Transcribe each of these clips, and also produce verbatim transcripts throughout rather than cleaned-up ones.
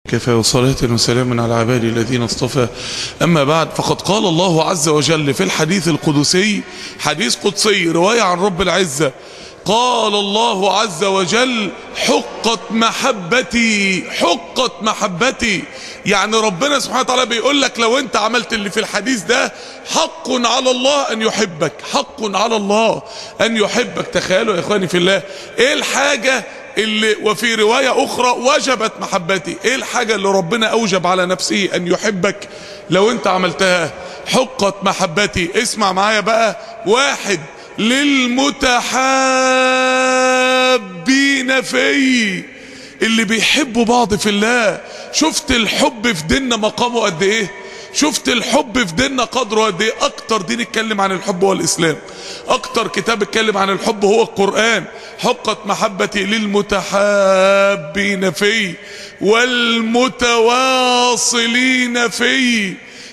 كفى وصلاة وسلام على عبادي الذين اصطفى. أما بعد، فقد قال الله عز وجل في الحديث القدسي، حديث قدسي رواية عن رب العزة، قال الله عز وجل: حقت محبتي، حقت محبتي. يعني ربنا سبحانه وتعالى بيقول لك لو انت عملت اللي في الحديث ده، حق على الله ان يحبك، حق على الله ان يحبك. تخيلوا يا اخواني في الله، ايه الحاجة اللي وفي رواية اخرى وجبت محبتي؟ ايه الحاجة اللي ربنا اوجب على نفسه ان يحبك لو انت عملتها؟ حقت محبتي. اسمع معايا بقى: واحد، للمتحابين في، اللي بيحبوا بعض في الله. شفت الحب في ديننا مقامه قد ايه؟ شفت الحب في ديننا قدره قد ايه؟ اكتر دين اتكلم عن الحب هو الاسلام، اكتر كتاب اتكلم عن الحب هو القرآن. حقت محبتي للمتحابين في والمتواصلين في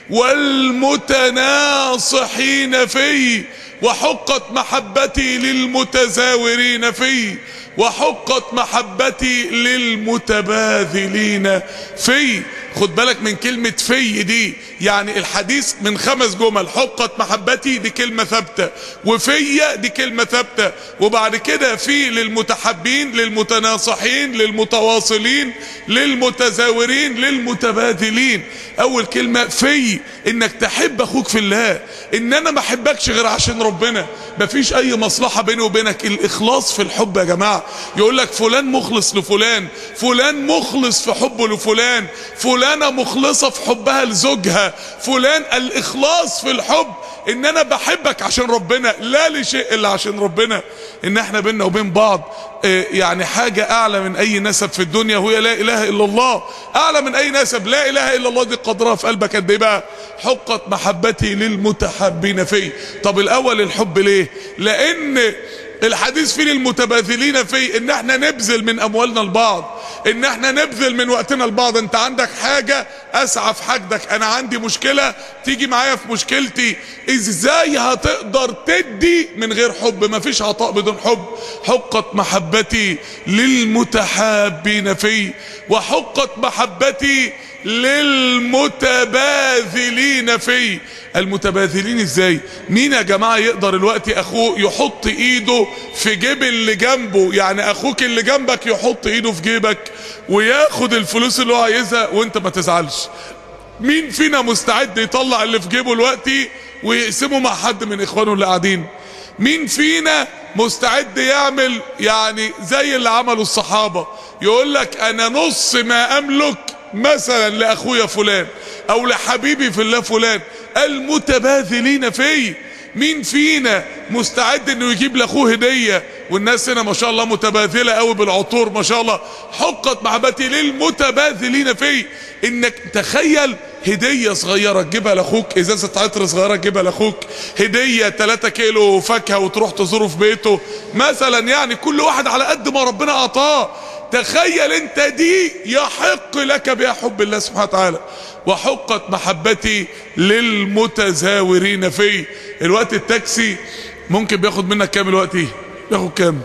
والمتناصحين في، وحقت محبتي للمتزاورين في، وحقت محبتي للمتباذلين في. خد بالك من كلمة في دي، يعني الحديث من خمس جمل: حقت محبتي دي كلمة ثابتة، وفي دي كلمة ثابتة، وبعد كده في للمتحبين، للمتناصحين، للمتواصلين، للمتزاورين، للمتباذلين. اول كلمة في، انك تحب اخوك في الله، ان انا ما احبكش غير عشان ربنا، مفيش اي مصلحة بيني وبينك. الاخلاص في الحب يا جماعة. يقول لك فلان مخلص لفلان، فلان مخلص في حبه لفلان، فلانة مخلصة في حبها لزوجها، فلان. الاخلاص في الحب ان انا بحبك عشان ربنا، لا لشيء الا عشان ربنا. ان احنا بيننا وبين بعض يعني حاجة اعلى من اي نسب في الدنيا، وهي لا اله الا الله. اعلى من اي نسب لا اله الا الله. دي قدرها في قلبك قد ايه بقى؟ حقت محبتي للمتحابين في. طب الاول الحب ليه؟ لان الحديث فيه للمتباذلين في، ان احنا نبذل من اموالنا لبعض، ان احنا نبذل من وقتنا لبعض. انت عندك حاجة اسعى في حاجتك، انا عندي مشكلة تيجي معايا في مشكلتي. ازاي هتقدر تدي من غير حب؟ مفيش عطاء بدون حب. حقت محبتي للمتحابين في، وحقت محبتي للمتباذلين في. المتباذلين ازاي؟ مين يا جماعة يقدر الوقت اخوه يحط ايده في جيب اللي جنبه؟ يعني اخوك اللي جنبك يحط ايده في جيبك وياخد الفلوس اللي هو عايزها وانت ما تزعلش. مين فينا مستعد يطلع اللي في جيبه الوقتي ويقسمه مع حد من اخوانه اللي قاعدين؟ مين فينا مستعد يعمل يعني زي اللي عملوا الصحابة، يقول لك انا نص ما املك مثلا لاخويا فلان او لحبيبي في الله فلان؟ المتباذلين فيه. مين فينا مستعد انه يجيب لاخوه هدية؟ والناس هنا ما شاء الله متباذلة قوي بالعطور ما شاء الله. حقت محبتي للمتباذلين فيه. انك تخيل هدية صغيرة تجيبها لاخوك، ازازة عطر صغيرة تجيبها لاخوك، هدية ثلاثة كيلو فاكهة وتروح تزوره في بيته مثلا، يعني كل واحد على قد ما ربنا اعطاه. تخيل انت دي يحق لك بها حب الله سبحانه وتعالى. وحقت محبتي للمتزاورين فيه. الوقت التاكسي ممكن بياخد منك كام الوقت؟ بياخد كام؟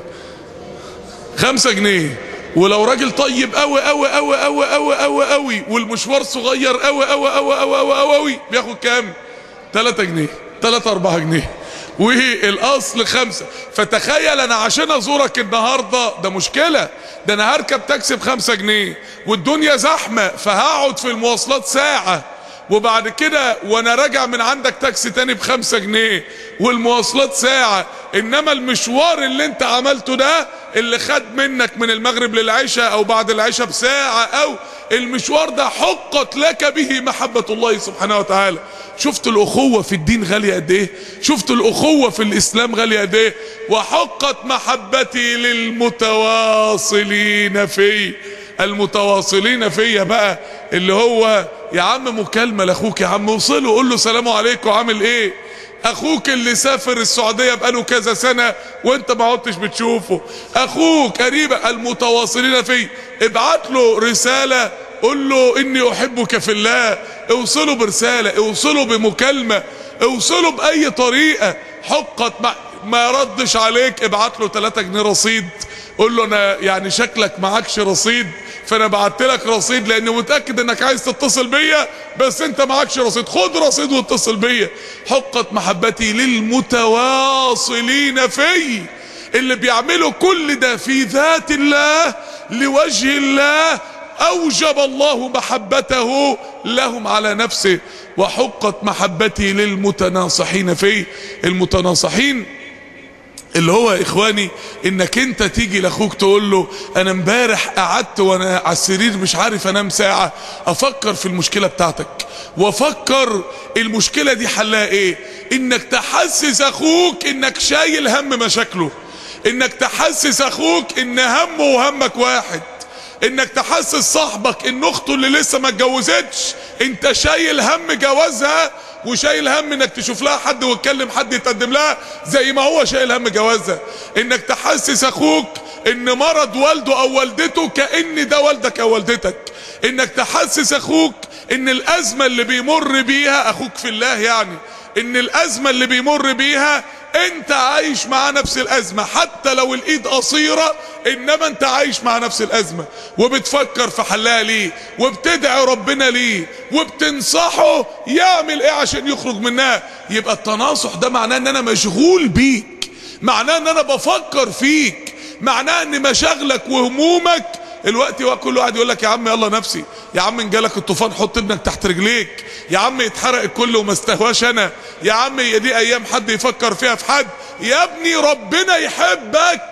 خمسة جنيه. ولو راجل طيب قوي قوي قوي قوي قوي قوي قوي والمشوار صغير قوي قوي قوي قوي قوي قوي بياخد كام؟ تلاتة جنيه، تلاتة اربعة جنيه، والاصل خمسة. فتخيل انا عشان ازورك النهاردة ده مشكلة، ده انا هركب تاكسي بخمسة جنيه والدنيا زحمة فهقعد في المواصلات ساعة، وبعد كده وانا راجع من عندك تاكسي تاني بخمسة جنيه والمواصلات ساعة. انما المشوار اللي انت عملته ده اللي خد منك من المغرب للعشاء او بعد العشاء بساعة، او المشوار ده حقت لك به محبة الله سبحانه وتعالى. شفت الاخوة في الدين غالية قد ايه؟ شفت الاخوة في الاسلام غالية قد ايه؟ وحقت محبتي للمتواصلين في. المتواصلين فيا بقى اللي هو يا عم مكالمة لاخوك، يا عم وصله قول له سلام عليكم عامل ايه؟ اخوك اللي سافر السعودية بقاله كذا سنة وانت ما عدتش بتشوفه، اخوك قريبك. المتواصلين فيه، ابعت له رسالة قول له اني احبك في الله، اوصله برسالة، اوصله بمكالمة، اوصله باي طريقة. حقت ما ردش عليك ابعت له تلاتة جنيه رصيد، قول له انا يعني شكلك معكش رصيد فانا بعت لك رصيد لاني متاكد انك عايز تتصل بيا، بس انت معكش رصيد، خد رصيد واتصل بيا. حقت محبتي للمتواصلين في، اللي بيعملوا كل ده في ذات الله لوجه الله، اوجب الله محبته لهم على نفسه. وحقت محبتي للمتناصحين فيه. المتناصحين اللي هو يا اخواني انك انت تيجي لاخوك تقول له انا امبارح قعدت وانا على السرير مش عارف انام ساعة افكر في المشكلة بتاعتك، وافكر المشكلة دي حلها ايه. انك تحسس اخوك انك شايل هم مشاكله، انك تحسس اخوك ان همه وهمك واحد، انك تحسس صاحبك ان اخته اللي لسه ما اتجوزتش انت شايل هم جوازها، وشايل هم انك تشوف لها حد وتكلم حد يتقدم لها زي ما هو شايل هم جوازها. انك تحسس اخوك ان مرض والده او والدته كأن ده والدك او والدتك. انك تحسس اخوك ان الازمة اللي بيمر بيها اخوك في الله، يعني ان الازمة اللي بيمر بيها انت عايش مع نفس الازمة، حتى لو الايد قصيرة انما انت عايش مع نفس الازمة وبتفكر في حلها ليه، وبتدعي ربنا ليه، وبتنصحه يعمل ايه عشان يخرج منها. يبقى التناصح ده معناه ان انا مشغول بيك، معناه ان انا بفكر فيك، معناه ان مشاغلك وهمومك الوقت كل واحد يقول لك يا عم يلا نفسي، يا عم ان جالك الطوفان حط ابنك تحت رجليك، يا عم يتحرق الكل وما استهواش انا، يا عم هي دي ايام حد يفكر فيها في حد. يا ابني ربنا يحبك،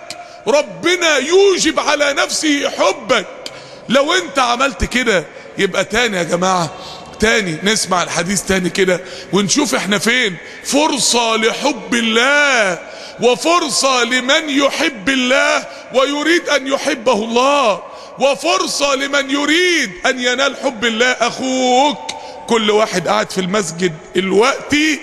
ربنا يوجب على نفسه حبك. لو انت عملت كده يبقى تاني يا جماعة، تاني نسمع الحديث تاني كده ونشوف احنا فين. فرصة لحب الله، وفرصة لمن يحب الله ويريد ان يحبه الله، وفرصة لمن يريد ان ينال حب الله. اخوك كل واحد قاعد في المسجد الوقتي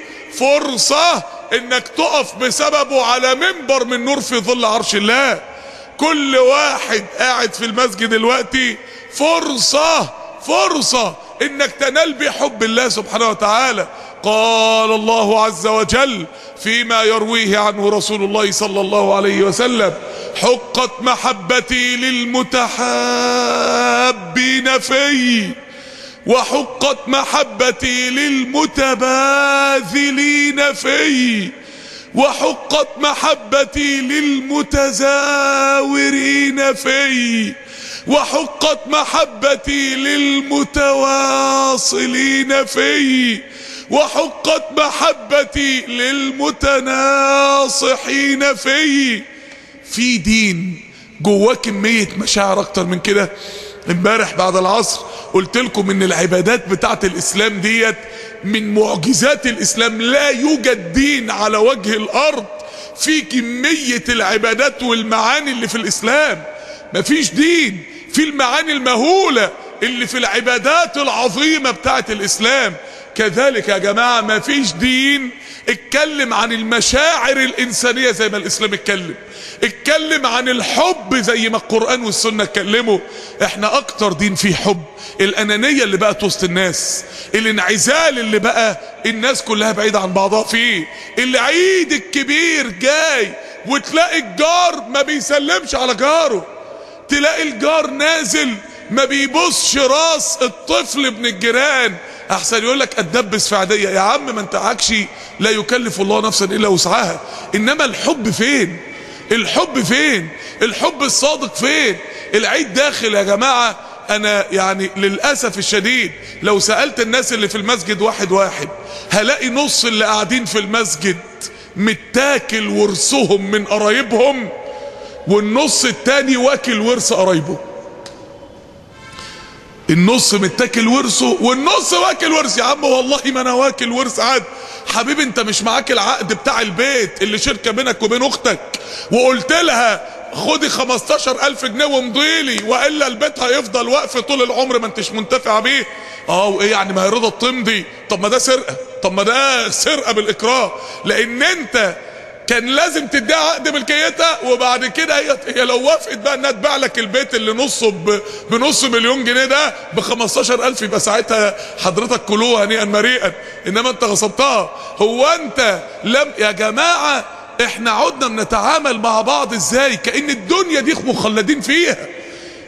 فرصة انك تقف بسببه على منبر من نور في ظل عرش الله. كل واحد قاعد في المسجد الوقتي فرصة فرصة انك تنال بحب الله سبحانه وتعالى. قال الله عز وجل فيما يرويه عنه رسول الله صلى الله عليه وسلم: حقت محبتي للمتحابين في، وحقت محبتي للمتباذلين في، وحقت محبتي للمتزاورين في، وحقت محبتي للمتواصلين في، وحقت محبتي للمتناصحين في. في دين جواه كمية مشاعر اكتر من كده. امبارح بعد العصر قلت لكم ان العبادات بتاعت الاسلام ديت من معجزات الاسلام. لا يوجد دين على وجه الارض في كمية العبادات والمعاني اللي في الاسلام. مفيش دين في المعاني المهولة اللي في العبادات العظيمة بتاعت الاسلام. كذلك يا جماعة مفيش دين اتكلم عن المشاعر الانسانية زي ما الاسلام اتكلم، اتكلم عن الحب زي ما القرآن والسنة اتكلموا. احنا اكتر دين فيه حب. الانانية اللي بقت وسط الناس، الانعزال اللي بقى الناس كلها بعيدة عن بعضها فيه، العيد الكبير جاي وتلاقي الجار ما بيسلمش على جاره، تلاقي الجار نازل ما بيبصش راس الطفل ابن الجيران احسن يقول لك اتدبس في عادية. يا عم ما انت عكش، لا يكلف الله نفسا الا وسعها. انما الحب فين؟ الحب فين؟ الحب الصادق فين؟ العيد داخل يا جماعة. انا يعني للأسف الشديد لو سألت الناس اللي في المسجد واحد واحد هلاقي نص اللي قاعدين في المسجد متاكل ورثهم من قرايبهم، والنص التاني واكل ورث قرايبه. النص متاكل ورثه والنص واكل ورث. يا عم والله ما انا واكل ورث عاد. حبيبي انت مش معاك العقد بتاع البيت اللي شركة بينك وبين اختك وقلت لها خدي خمستاشر الف جنيه ومضيلي والا البيت هيفضل واقف طول العمر ما انتش منتفع بيه؟ اه وايه يعني ما هي رضا تمضي؟ طب ما ده سرقة، طب ما ده سرقة بالاكراه، لان انت كان لازم تديها عقد ملكيتها وبعد كده هي هي لو وافقت بقى انها تبيع لك البيت اللي نصه بنص مليون جنيه ده ب خمستاشر الف يبقى ساعتها حضرتك كلوه هنيئا مريئا. انما انت غصبتها. هو انت لم يا جماعه احنا عدنا بنتعامل مع بعض ازاي؟ كأن الدنيا دي مخلدين فيها،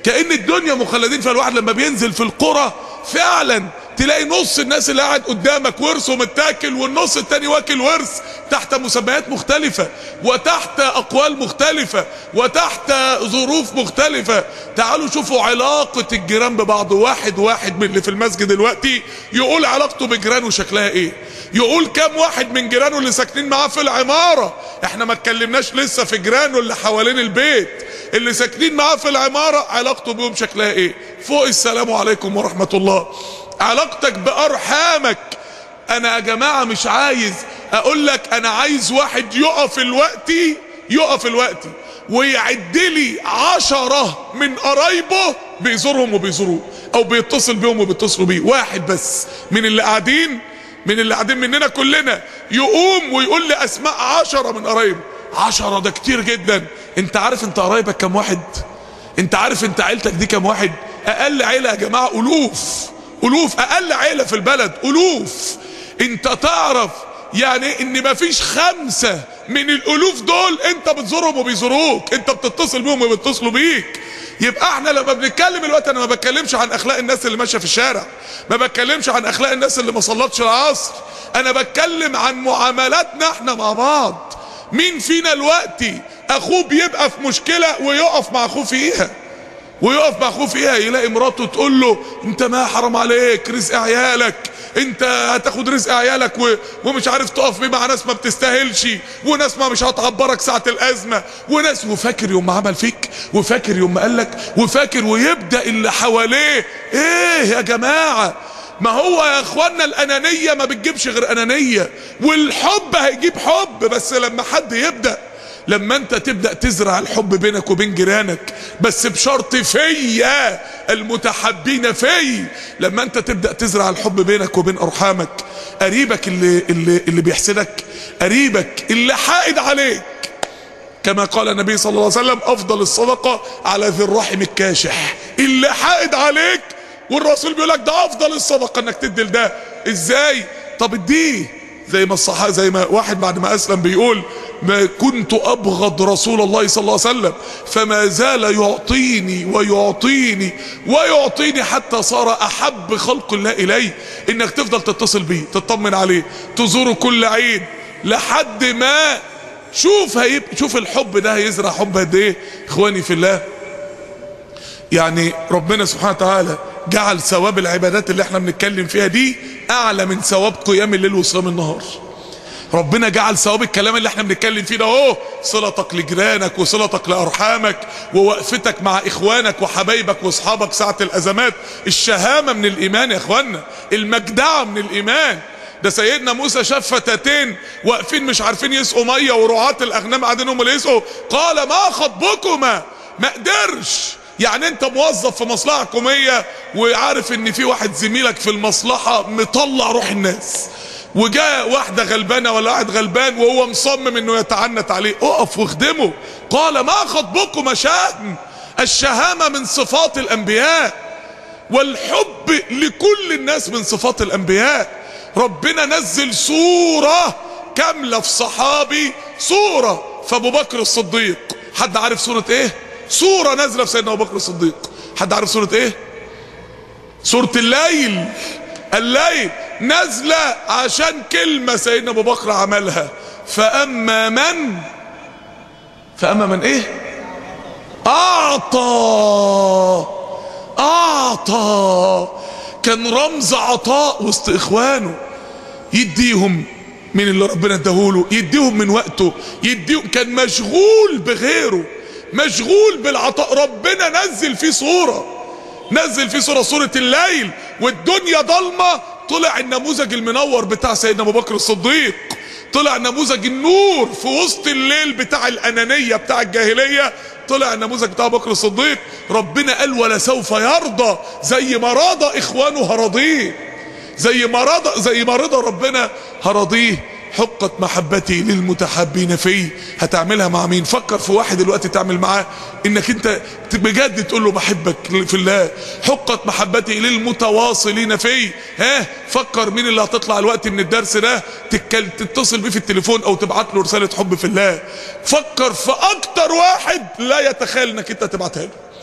كأن الدنيا مخلدين فيها. الواحد لما بينزل في القرى فعلا تلاقي نص الناس اللي قاعد قدامك ورثه متاكل، والنص التاني واكل ورث تحت مسميات مختلفة وتحت اقوال مختلفة وتحت ظروف مختلفة. تعالوا شوفوا علاقة الجيران ببعض. واحد واحد من اللي في المسجد دلوقتي يقول علاقته بجيرانه شكلها ايه، يقول كم واحد من جيرانه اللي ساكنين معاه في العمارة. احنا ما اتكلمناش لسه في جيرانه اللي حوالين البيت، اللي ساكنين معاه في العمارة علاقته بيهم شكلها ايه. فوق السلام عليكم ورحمة الله. علاقتك بأرحامك. انا يا جماعة مش عايز اقول لك، انا عايز واحد يقف الوقت يقف الوقت ويعد لي عشرة من قرايبه بيزورهم وبيزوروه، او بيتصل بيهم وبيتصلوا بيه. واحد بس من اللي قاعدين من اللي قاعدين مننا كلنا يقوم ويقول لي اسماء عشرة من قرايبه. عشرة ده كتير جدا. انت عارف انت قرايبك كم واحد؟ انت عارف انت عيلتك دي كم واحد؟ اقل عيلة يا جماعة الوف الوف. اقل عيلة في البلد الوف. انت تعرف يعني ان مفيش خمسة من الالوف دول انت بتزورهم وبيزوروك، انت بتتصل بيهم وبيتصلوا بيك. يبقى احنا لما بنتكلم الوقت، انا ما بتكلمش عن اخلاق الناس اللي ماشيه في الشارع، ما بتكلمش عن اخلاق الناس اللي ما صلتش العصر، انا بتكلم عن معاملاتنا احنا مع بعض. مين فينا الوقت اخوه بيبقى في مشكله ويقف مع اخوه فيها ويقف مع اخوه فيها؟ يلاقي مراته تقول له انت ما حرام عليك رزق عيالك، انت هتاخد رزق عيالك و... ومش عارف تقف بيه مع ناس ما بتستاهلش، وناس ما مش هتعبرك ساعة الازمة، وناس وفاكر يوم ما عمل فيك، وفاكر يوم ما قالك، وفاكر. ويبدأ اللي حواليه ايه يا جماعة؟ ما هو يا اخوانا الانانية ما بتجيبش غير انانية، والحب هيجيب حب بس لما حد يبدأ. لما انت تبدأ تزرع الحب بينك وبين جيرانك، بس بشرط فيا المتحبين في. لما انت تبدأ تزرع الحب بينك وبين ارحامك، قريبك اللي, اللي, اللي بيحسدك، قريبك اللي حائد عليك، كما قال النبي صلى الله عليه وسلم افضل الصدقة على ذي الرحم الكاشح. اللي حائد عليك، والرسول بيقول لك ده افضل الصدقة انك تدي لده. ازاي؟ طب اديه. زي ما الصحابة، زي ما واحد بعد ما اسلم بيقول ما كنت ابغض رسول الله صلى الله عليه وسلم فما زال يعطيني ويعطيني ويعطيني حتى صار احب خلق الله الي. انك تفضل تتصل بيه، تطمن عليه، تزوره كل عيد، لحد ما شوف هيب شوف الحب ده هيزرع حب قد ايه. اخواني في الله، يعني ربنا سبحانه وتعالى جعل ثواب العبادات اللي احنا بنتكلم فيها دي اعلى من ثواب قيام الليل وصيام النهار. ربنا جعل ثواب الكلام اللي احنا بنتكلم فيه ده اهو، صلتك لجيرانك وصلتك لارحامك ووقفتك مع اخوانك وحبايبك واصحابك ساعة الازمات. الشهامة من الايمان يا اخوانا، المجدعة من الايمان. ده سيدنا موسى شاف فتاتين واقفين مش عارفين يسقوا ميه، ورعاة الاغنام قاعدين هم اللي يسقوا. قال ما خطبكما؟ ما قدرش. يعني انت موظف في مصلحة حكومية وعارف ان في واحد زميلك في المصلحة مطلع روح الناس، وجاء واحدة غلبانة ولا واحد غلبان وهو مصمم انه يتعنت عليه، اقف واخدمه. قال ما خطبكم؟ شأن. الشهامة من صفات الانبياء، والحب لكل الناس من صفات الانبياء. ربنا نزل سورة كاملة في صحابي، سورة في ابو بكر الصديق. حد عارف سورة ايه؟ سورة نازلة في سيدنا ابو بكر الصديق. حد عارف سورة ايه؟ سورة الليل. الليل نازلة عشان كلمة سيدنا ابو بكر عملها، فاما من فاما من ايه؟ اعطى. اعطى كان رمز عطاء وسط اخوانه، يديهم من اللي ربنا اداهوله، يديهم من وقته، يديهم. كان مشغول بغيره، مشغول بالعطاء. ربنا نزل فيه صورة، نزل فيه صورة سورة الليل، والدنيا ضلمة. طلع النموذج المنور بتاع سيدنا ابو بكر الصديق، طلع نموذج النور في وسط الليل بتاع الانانية بتاع الجاهلية، طلع النموذج بتاع ابو بكر الصديق. ربنا قال ولسوف يرضى. زي ما رضى اخوانه هرضيه، زي ما رضى زي ما رضى ربنا هرضيه. حقت محبتي للمتحابين فيه. هتعملها مع مين؟ فكر في واحد دلوقتي تعمل معاه انك انت بجد تقول له بحبك في الله. حقت محبتي للمتواصلين فيه. ها فكر مين اللي هتطلع الوقت من الدرس ده تتصل بيه في التليفون او تبعت له رسالة حب في الله. فكر في اكتر واحد لا يتخيل انك انت تبعتها له.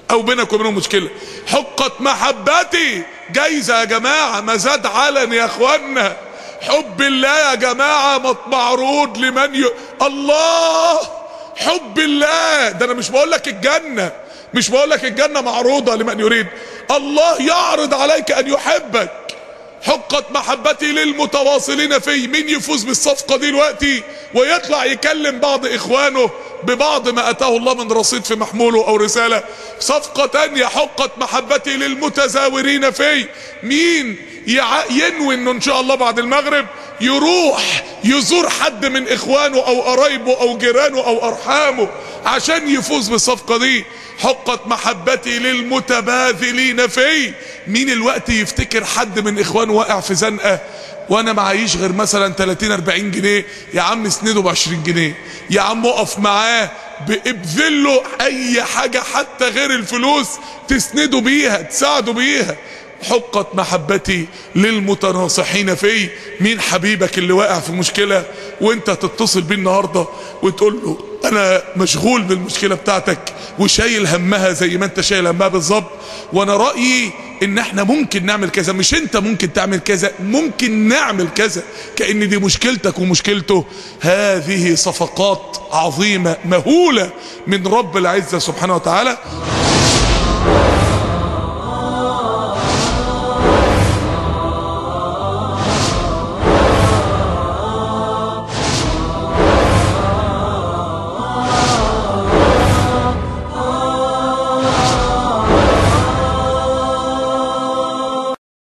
او بينك وبينهم مشكلة. حقت محبتي جايزة يا جماعة، مزاد علن يا اخوانا. حب الله يا جماعة معروض لمن ي... الله، حب الله ده انا مش بقول لك الجنة، مش بقول لك الجنة معروضة لمن يريد، الله يعرض عليك ان يحبك. حقت محبتي للمتواصلين في، مين يفوز بالصفقة دي دلوقتي ويطلع يكلم بعض اخوانه ببعض ما اتاه الله من رصيد في محموله او رسالة. صفقة تانية، حقت محبتي للمتزاورين في، مين ينوي انه ان شاء الله بعد المغرب يروح يزور حد من اخوانه او قرايبه او جيرانه او ارحامه عشان يفوز بالصفقة دي. حقت محبتي للمتباذلين في، مين الوقت يفتكر حد من اخوانه واقع في زنقة وانا معيش غير مثلا تلاتين اربعين جنيه، يا عم اسنده ب عشرين جنيه، يا عم اقف معاه ابذل له اي حاجة حتى غير الفلوس تسنده بيها تساعده بيها. حقت محبتي للمتناصحين في، مين حبيبك اللي واقع في مشكلة وانت تتصل بيه النهاردة وتقول له انا مشغول بالمشكلة بتاعتك وشايل همها زي ما انت شايل همها بالظبط، وانا رأيي ان احنا ممكن نعمل كذا، مش انت ممكن تعمل كذا، ممكن نعمل كذا، كأن دي مشكلتك ومشكلته. هذه صفقات عظيمة مهولة من رب العزة سبحانه وتعالى.